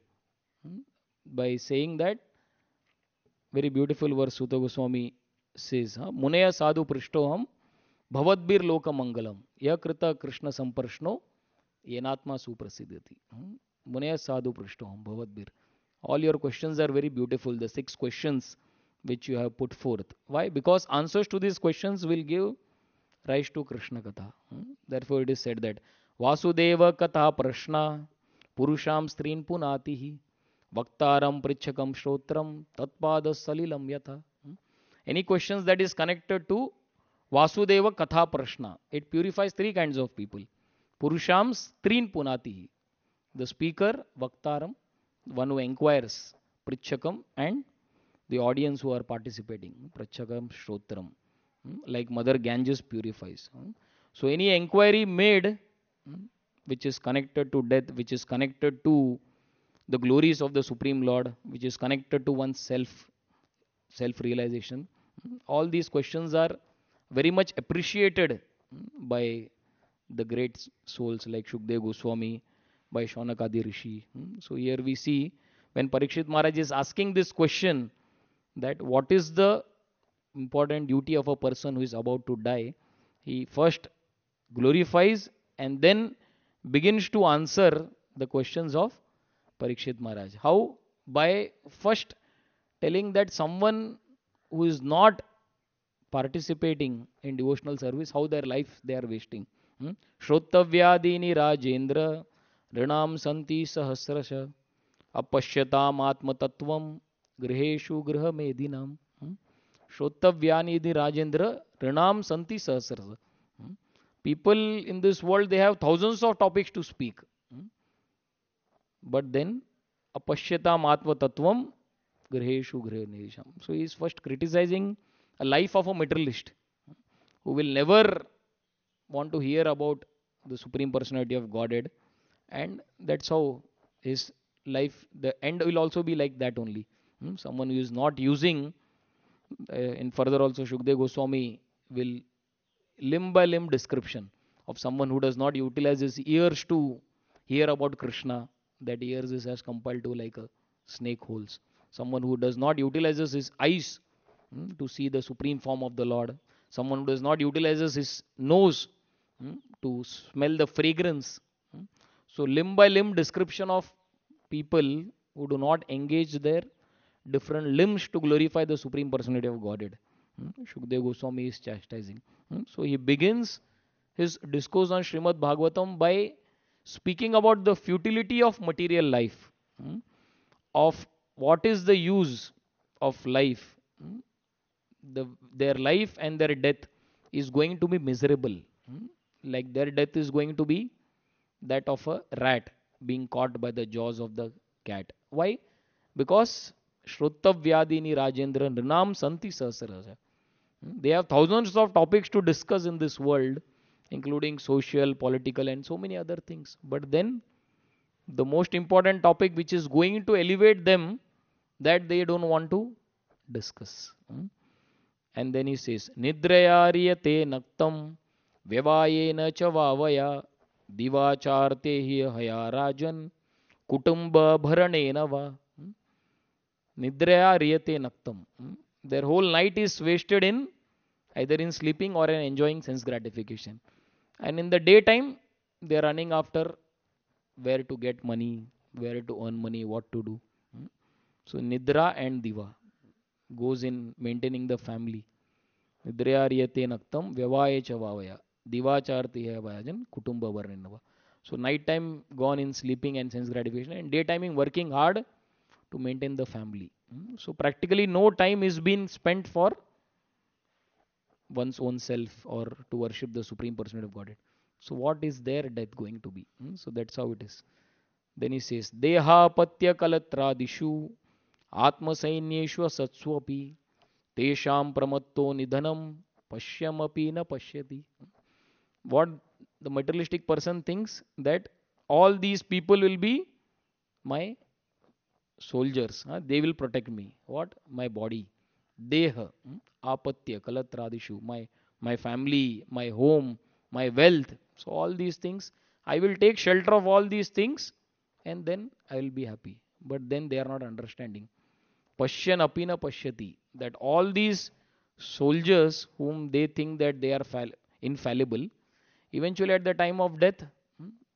by saying that very beautiful verse Suta Goswami says, Munaya sadhu prishtoham bhavadbir loka mangalam yakrita Krishna samparshno Yenatma suprasidhati. Munaya sadhu prishtoham bhavadbir. All your questions are very beautiful. The 6 questions which you have put forth. Why? Because answers to these questions will give rise to Krishna Katha. Therefore, it is said that Vasudeva Katha Prashna Purusham Strin Punatihi Vaktaram Prichakam Shrotram Tatpada Salilam Yatha. Any questions that is connected to Vasudeva Katha Prashna, it purifies 3 kinds of people. Purusham Strin Punatihi, the speaker, Vaktaram, one who inquires, Prichakam, and the audience who are participating, Prachakam Shrotram. Like Mother Ganges purifies. So any inquiry made which is connected to death, which is connected to the glories of the Supreme Lord, which is connected to one's self realization, all these questions are very much appreciated by the great souls like Shukdev Goswami, by Shaunakadi Rishi. So here we see when Parikshit Maharaj is asking this question, that what is the important duty of a person who is about to die, he first glorifies and then begins to answer the questions of Parikshit Maharaj. How? By first telling that someone who is not participating in devotional service, how their life they are wasting. Shrotavyadini Rajendra Rinam Santi Sahasrasha Apashyatam Atmatattvam Griheshu Griha Medinam. Shrotavyani Rajendra Rinam Santi Sahasrasha. People in this world, they have thousands of topics to speak. But then Apashyatam Atmatattvam Griheshu Griha Medinam. So he is first criticizing a life of a materialist who will never want to hear about the Supreme Personality of Godhead, and that's how his life, the end will also be like that only. Someone who is not using, in further also Shukdev Goswami will limb by limb description of someone who does not utilize his ears to hear about Krishna, that ears is as compared to like a snake holes. Someone who does not utilizes his eyes to see the supreme form of the Lord, someone who does not utilizes his nose to smell the fragrance. So limb by limb description of people who do not engage their different limbs to glorify the Supreme Personality of Godhead. Shukdev Goswami is chastising. So he begins his discourse on Srimad Bhagavatam by speaking about the futility of material life, of what is the use of life. Their life and their death is going to be miserable. Like their death is going to be that of a rat being caught by the jaws of the cat. Why? Because Shrotavyadini Rajendra Nrinam Santi Sahasrasha. They have thousands of topics to discuss in this world, including social, political, and so many other things. But then, the most important topic which is going to elevate them, that they don't want to discuss. And then he says, Nidrayariyate naktam vyavayena cha vavaya divacharte hi haya rajan kutumba bharanena va. Nidrayariyate naktam. Their whole night is wasted in either in sleeping or in enjoying sense gratification. And in the daytime, they are running after where to get money, where to earn money, what to do. So Nidra and Diva goes in maintaining the family. Nidrayariyate naktam vyavaye cha vavaya divacharti hai vajan kutumba varnava. So night time gone in sleeping and sense gratification, and daytiming working hard to maintain the family. So practically no time is being spent for one's own self or to worship the Supreme Personality of Godhead. So what is their death going to be? So that's how it is. Then he says, Deha patya kalatradishu atma sainyeshu satswapi tesham pramatto nidhanam pashyamapi na pashyati. What the materialistic person thinks, that all these people will be my soldiers. They will protect me. What? My body. Deha, apatya, kalatradishu, my family, my home, my wealth. So all these things, I will take shelter of all these things and then I will be happy. But then they are not understanding. Pashyan apina pashyati. That all these soldiers whom they think that they are infallible, eventually at the time of death,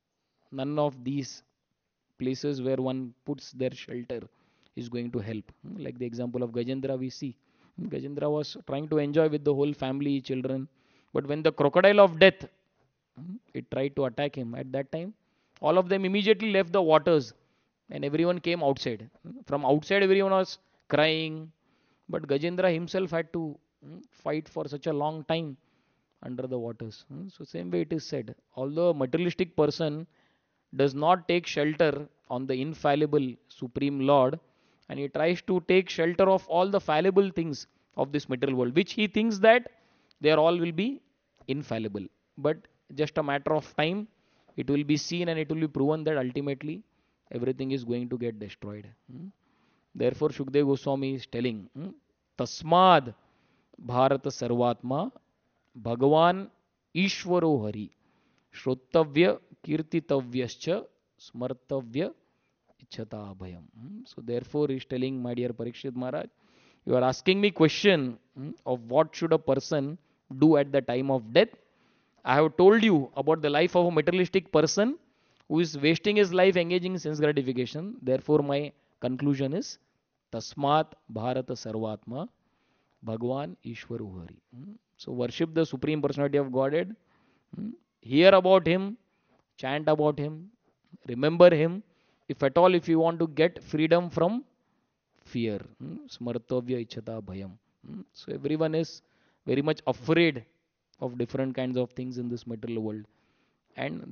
None of these places where one puts their shelter is going to help. Like the example of Gajendra we see. Gajendra was trying to enjoy with the whole family, children. But when the crocodile of death, it tried to attack him at that time, all of them immediately left the waters and everyone came outside. From outside, everyone was crying. But Gajendra himself had to fight for such a long time under the waters. So, same way it is said. Although a materialistic person does not take shelter on the infallible Supreme Lord, and he tries to take shelter of all the fallible things of this material world, which he thinks that they are all will be infallible. But just a matter of time, it will be seen and it will be proven that ultimately everything is going to get destroyed. Therefore, Shukdev Goswami is telling, Tasmad Bharata Sarvatma Bhagavan Ishvaro Hari Shrottavya Kirtitavyascha Smartavya Ichhata Abhayam. So therefore he is telling, my dear Parikshit Maharaj, you are asking me question of what should a person do at the time of death. I have told you about the life of a materialistic person who is wasting his life engaging in sense gratification. Therefore my conclusion is Tasmat Bharata Sarvatma Bhagwan Ishwaru Hari. So worship the Supreme Personality of Godhead, hear about Him, chant about Him, remember Him. If at all, if you want to get freedom from fear, Smartavya Ichhata Bhayam. So everyone is very much afraid of different kinds of things in this material world. And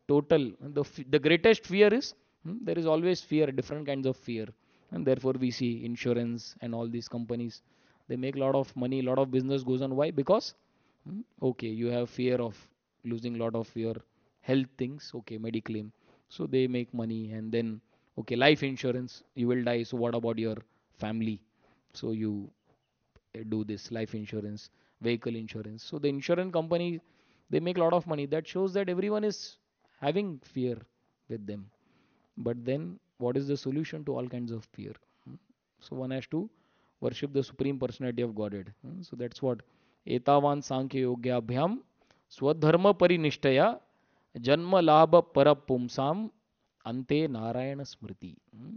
the greatest fear is, there is always fear, different kinds of fear. And therefore we see insurance and all these companies, they make a lot of money, a lot of business goes on. Why? Because okay, you have fear of losing a lot of your health things. Okay, mediclaim, so they make money. And then okay, life insurance, you will die, so what about your family? So you do this life insurance, vehicle insurance. So the insurance company, they make a lot of money. That shows that everyone is having fear with them. But then what is the solution to all kinds of fear? So one has to worship the Supreme Personality of Godhead. So that's what Etavan Sankhya Yogyabhyam Swadharma Parinishtaya Janma Labha Parapumsam Ante Narayana Smriti.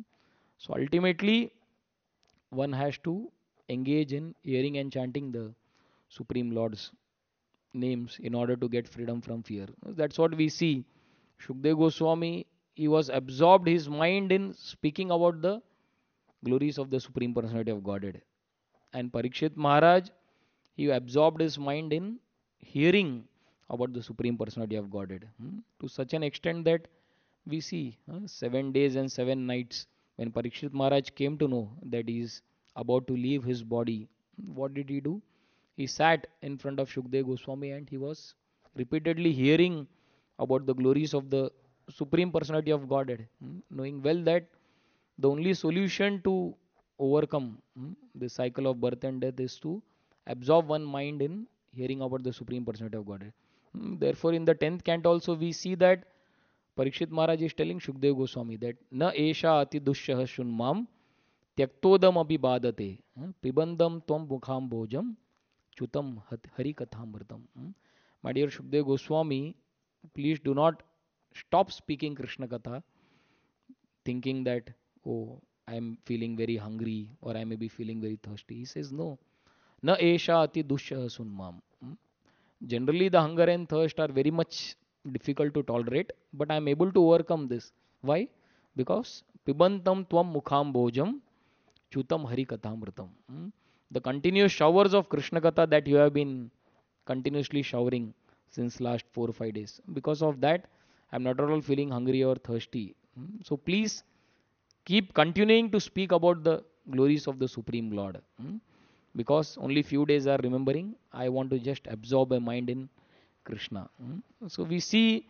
So ultimately, one has to engage in hearing and chanting the Supreme Lord's names in order to get freedom from fear. That's what we see. Shukdev Goswami, he was absorbed his mind in speaking about the glories of the Supreme Personality of Godhead. And Parikshit Maharaj, he absorbed his mind in hearing about the Supreme Personality of Godhead, to such an extent that we see 7 days and 7 nights when Parikshit Maharaj came to know that he is about to leave his body. What did he do? He sat in front of Shukdev Goswami and he was repeatedly hearing about the glories of the Supreme Personality of Godhead, knowing well that the only solution to overcome the cycle of birth and death is to absorb one mind in hearing about the Supreme Personality of Godhead. Therefore, in the 10th canto also we see that Parikshit Maharaj is telling Shukdev Goswami that Na Esha Ati Dushyaha Shunmam Tyaktodam Abhibadate Pibandam Tvam Mukham Bhojam Chutam Hari Kathamritam. My dear Shukdev Goswami, please do not stop speaking Krishna Katha thinking that, oh, I am feeling very hungry or I may be feeling very thirsty. He says, no. Na esha ati dushya sunmam. Generally, the hunger and thirst are very much difficult to tolerate, but I am able to overcome this. Why? Because pibantam tvam mukham bhojam chutam hari kathamritam. The continuous showers of Krishna Katha that you have been continuously showering since last 4 or 5 days. Because of that, I am not at all feeling hungry or thirsty. So please keep continuing to speak about the glories of the Supreme Lord. Because only few days are remembering, I want to just absorb a mind in Krishna. So we see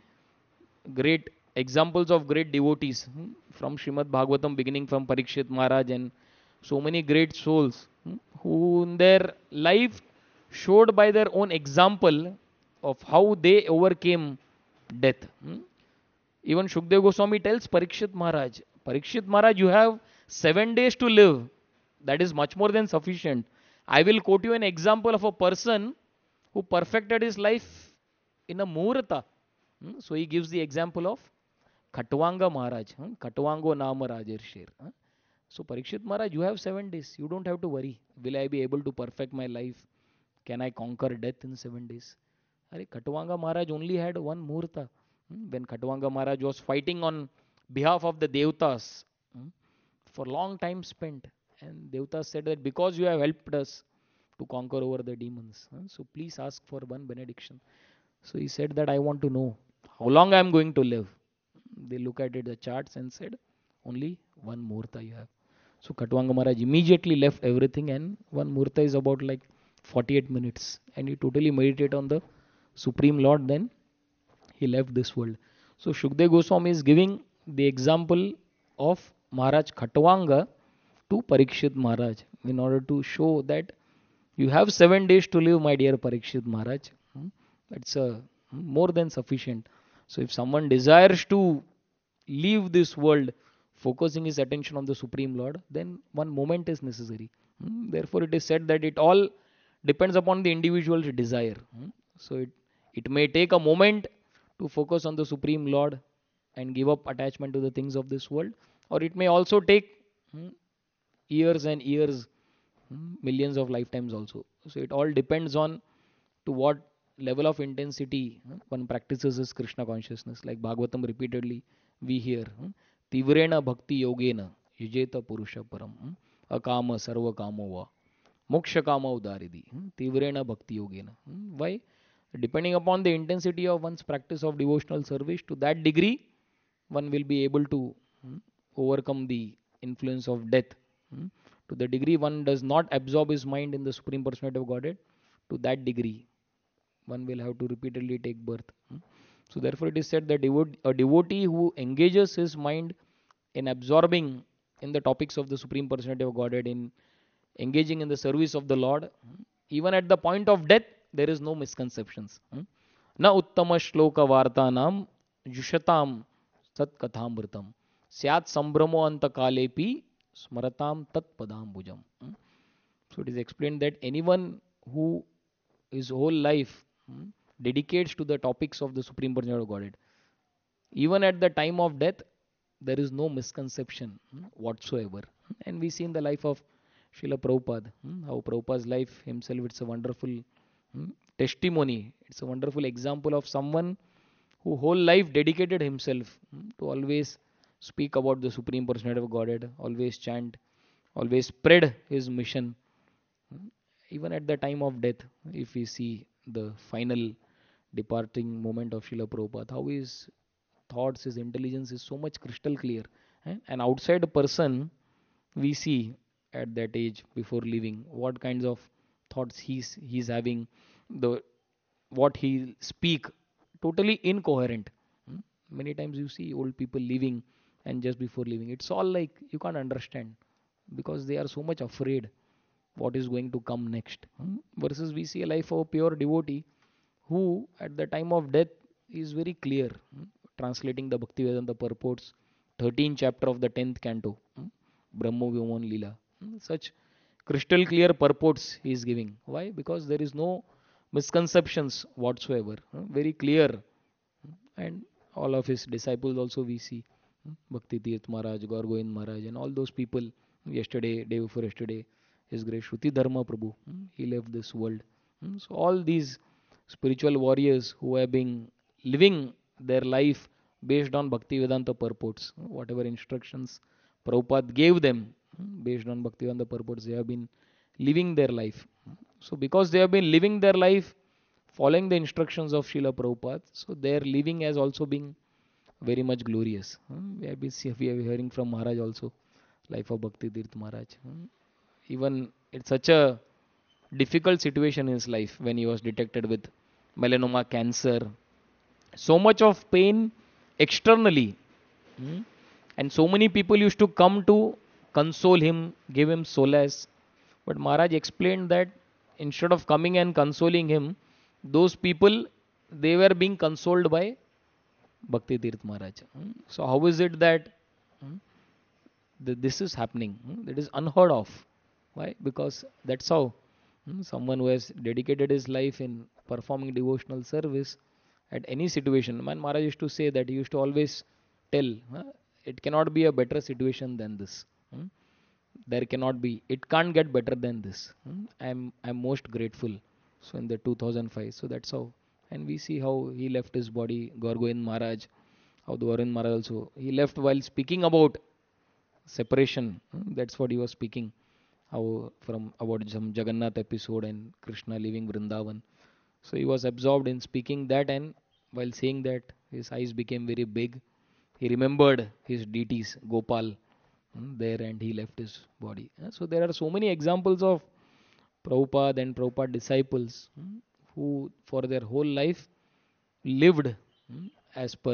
great examples of great devotees from Srimad Bhagavatam, beginning from Parikshit Maharaj and so many great souls who in their life showed by their own example of how they overcame death. Even Shukdev Goswami tells Parikshit Maharaj, you have 7 days to live. That is much more than sufficient. I will quote you an example of a person who perfected his life in a muhurta. So he gives the example of Khatwanga Maharaj, Khatwango Nama Rajarshir. So Parikshit Maharaj, you have 7 days. You don't have to worry. Will I be able to perfect my life? Can I conquer death in 7 days? Are Khatwanga Maharaj only had one Muhurta. When Khatwanga Maharaj was fighting on behalf of the Devtas, for long time spent. And Devtas said that because you have helped us to conquer over the demons, so please ask for one benediction. So he said that I want to know how long I am going to live. They look at it, the charts, and said, only one Murta you have. So Katwanga Maharaj immediately left everything, and one Murta is about like 48 minutes. And he totally meditated on the Supreme Lord, then he left this world. So Shukdev Goswami is giving the example of Maharaj Khatwanga to Parikshit Maharaj in order to show that you have 7 days to live, my dear Parikshit Maharaj. That's more than sufficient. So if someone desires to leave this world, focusing his attention on the Supreme Lord, then one moment is necessary. Therefore, it is said that it all depends upon the individual's desire. So it may take a moment to focus on the Supreme Lord and give up attachment to the things of this world, or it may also take years and years, millions of lifetimes also. So it all depends on to what level of intensity one practices this Krishna consciousness. Like Bhagavatam repeatedly we hear, Tivrena Bhakti Yogena Yujeta Purusha Param Akama Sarva Kamo Va Moksha Kama Udaridi Tivrena Bhakti Yogena. Why? Depending upon the intensity of one's practice of devotional service, to that degree one will be able to overcome the influence of death. To the degree one does not absorb his mind in the Supreme Personality of Godhead, to that degree one will have to repeatedly take birth. So therefore it is said that a devotee who engages his mind in absorbing in the topics of the Supreme Personality of Godhead, in engaging in the service of the Lord, even at the point of death, there is no misconceptions. Na uttama shloka vartanam yushatam sat kathamritam syat sambramo anta kalepi smaratam tat padam bhujam. So it is explained that anyone who his whole life dedicates to the topics of the Supreme Personality of Godhead, even at the time of death, there is no misconception whatsoever. And we see in the life of Srila Prabhupada, how Prabhupada's life himself, it's a wonderful testimony. It's a wonderful example of someone who whole life dedicated himself to always speak about the Supreme Personality of Godhead, always chant, always spread his mission. Even at the time of death, if we see the final departing moment of Srila Prabhupada, how his thoughts, his intelligence is so much crystal clear. An outside person, we see at that age before leaving what kinds of thoughts he's having, the what he speak, totally incoherent. Many times you see old people leaving, and just before leaving, it's all like you can't understand because they are so much afraid what is going to come next. Versus we see a life of a pure devotee who at the time of death is very clear, translating the Bhaktivedanta purports, 13th chapter of the 10th canto, Brahmo Vyoman Lila. Such crystal clear purports he is giving. Why? Because there is no misconceptions whatsoever. Very clear. And all of his disciples also we see, Bhakti Tirth Maharaj, Gaur Govind Maharaj, and all those people. Yesterday, day before yesterday, his great Shruti Dharma Prabhu, he left this world. So all these spiritual warriors who have been living their life based on Bhakti Vedanta purports, whatever instructions Prabhupada gave them based on Bhakti Vedanta purports, they have been living their life. So because they have been living their life following the instructions of Srila Prabhupada, so their living has also been very much glorious. We have been hearing from Maharaj also, life of Bhakti Tirth Maharaj. Even it's such a difficult situation in his life when he was detected with melanoma cancer. So much of pain externally. And so many people used to come to console him, give him solace. But Maharaj explained that instead of coming and consoling him, those people, they were being consoled by Bhakti Tirth Maharaj. So how is it that this is happening? That is unheard of. Why? Because that's how someone who has dedicated his life in performing devotional service at any situation. Man, Maharaj used to say that he used to always tell, it cannot be a better situation than this. Hmm. There cannot be. It can't get better than this. Hmm. I'm most grateful. So in the 2005, so that's how, and we see how he left his body. Gorgovind Maharaj, how the Varun Maharaj also he left while speaking about separation. That's what he was speaking. How from about some Jagannath episode and Krishna leaving Vrindavan. So he was absorbed in speaking that, and while saying that, his eyes became very big. He remembered his deities, Gopal, there, and he left his body. So there are so many examples of Prabhupada and Prabhupada disciples who, for their whole life, lived as per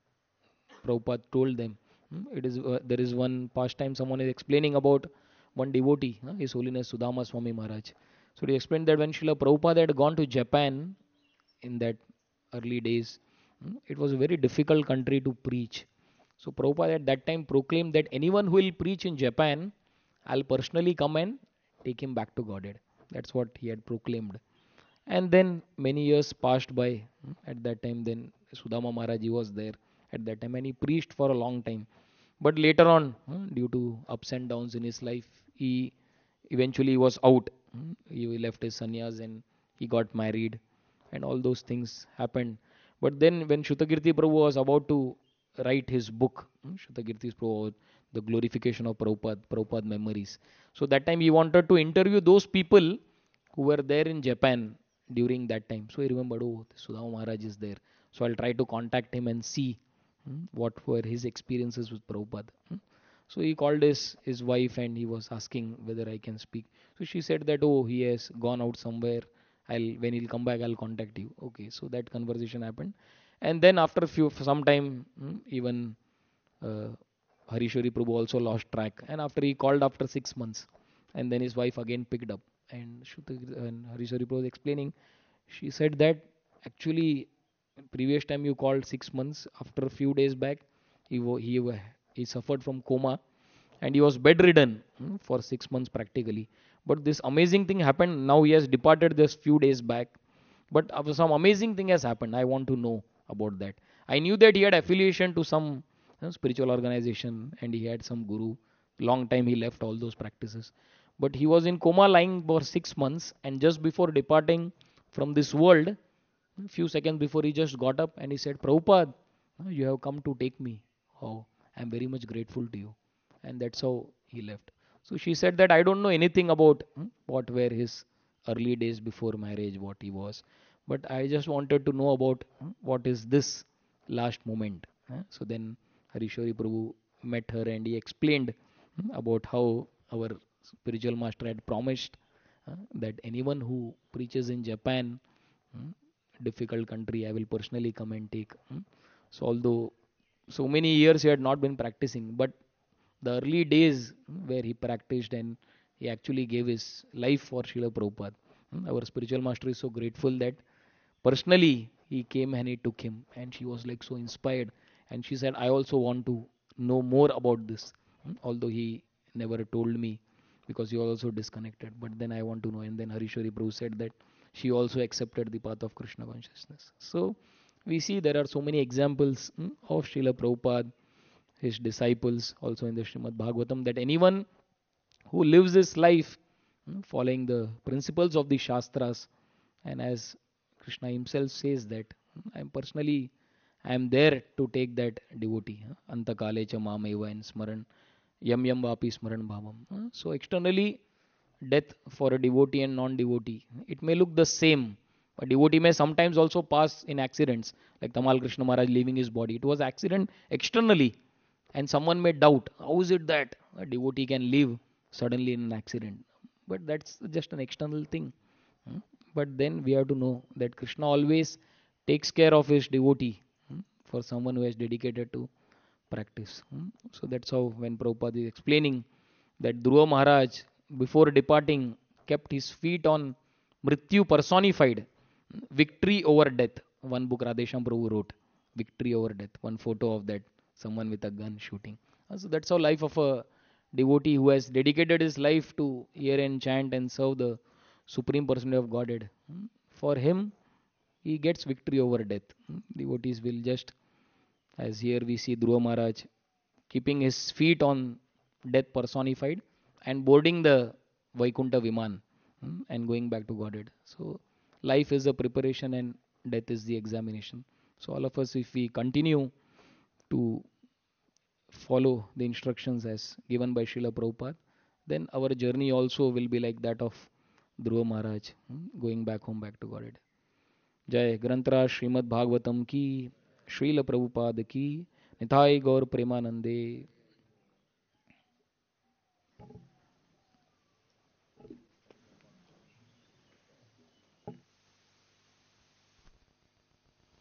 Prabhupada told them. It is there is one pastime someone is explaining about one devotee, His Holiness Sudama Swami Maharaj. So he explained that when Srila Prabhupada had gone to Japan in that early days, it was a very difficult country to preach. So Prabhupada at that time proclaimed that anyone who will preach in Japan, I'll personally come and take him back to Godhead. That's what he had proclaimed. And then many years passed by. At that time, then Sudama Maharaj was there at that time, and he preached for a long time. But later on, due to ups and downs in his life, he eventually was out. He left his sannyas and he got married, and all those things happened. But then, when Shrutakirti Prabhu was about to write his book, Shrutakirti Prabhu, the glorification of Prabhupada, Prabhupada memories. So that time he wanted to interview those people who were there in Japan during that time. So he remembered, oh, Sudama Maharaj is there. So I'll try to contact him and see what were his experiences with Prabhupada. So he called his wife and he was asking whether I can speak. So she said that, oh, he has gone out somewhere. When he'll come back, I'll contact you. Okay, so that conversation happened. And then after some time, even uh, Harishwari Prabhu also lost track. And after he called after 6 months, and then his wife again picked up. And and Harishwari Prabhu was explaining, she said that actually previous time you called 6 months, after a few days back, he suffered from coma and he was bedridden for 6 months practically. But this amazing thing happened. Now he has departed this few days back. But some amazing thing has happened. I want to know about that. I knew that he had affiliation to some spiritual organization and he had some guru. Long time he left all those practices. But he was in coma lying for 6 months, and just before departing from this world, a few seconds before, he just got up and he said, Prabhupada, you have come to take me. Oh, I'm very much grateful to you. And that's how he left. So she said that I don't know anything about what were his early days before marriage, what he was. But I just wanted to know about what is this last moment. So then Harishwari Prabhu met her and he explained about how our spiritual master had promised that anyone who preaches in Japan, mm, difficult country, I will personally come and take. So although so many years he had not been practicing, but the early days where he practiced and he actually gave his life for Srila Prabhupada. Our spiritual master is so grateful that personally he came and he took him, and she was like so inspired, and she said, I also want to know more about this. Although he never told me because he was also disconnected, but then I want to know. And then Harishwari Prabhu said that she also accepted the path of Krishna consciousness. So we see there are so many examples of Srila Prabhupada, his disciples, also in the Srimad Bhagavatam, that anyone who lives his life following the principles of the Shastras, and as Krishna himself says that I am there to take that devotee. Antakale cha mameva and smaran yam yam vapi smaran bhavam. So externally, death for a devotee and non-devotee, it may look the same. A devotee may sometimes also pass in accidents, like Tamal Krishna Maharaj leaving his body. It was accident externally, and someone may doubt, how is it that a devotee can live suddenly in an accident? But that's just an external thing. Hmm. But then we have to know that Krishna always takes care of his devotee, for someone who is dedicated to practice. So that's how when Prabhupada is explaining that Dhruva Maharaj, before departing, kept his feet on Mrityu personified, victory over death. One book Radhesham Prabhu wrote, Victory over death. One photo of that, someone with a gun shooting. So that's how life of a devotee who has dedicated his life to hear and chant and serve the Supreme Personality of Godhead. For him, he gets victory over death. Devotees will just As here we see Dhruva Maharaj keeping his feet on death personified and boarding the Vaikuntha Viman, and going back to Godhead. So life is a preparation and death is the examination. So all of us, if we continue to follow the instructions as given by Srila Prabhupada, then our journey also will be like that of Dhruva Maharaj, going back home, back to Godhead. जय ग्रंथराज श्रीमद् भागवतम की, श्रील प्रभुपाद की, निताय गौर प्रेमानंदे.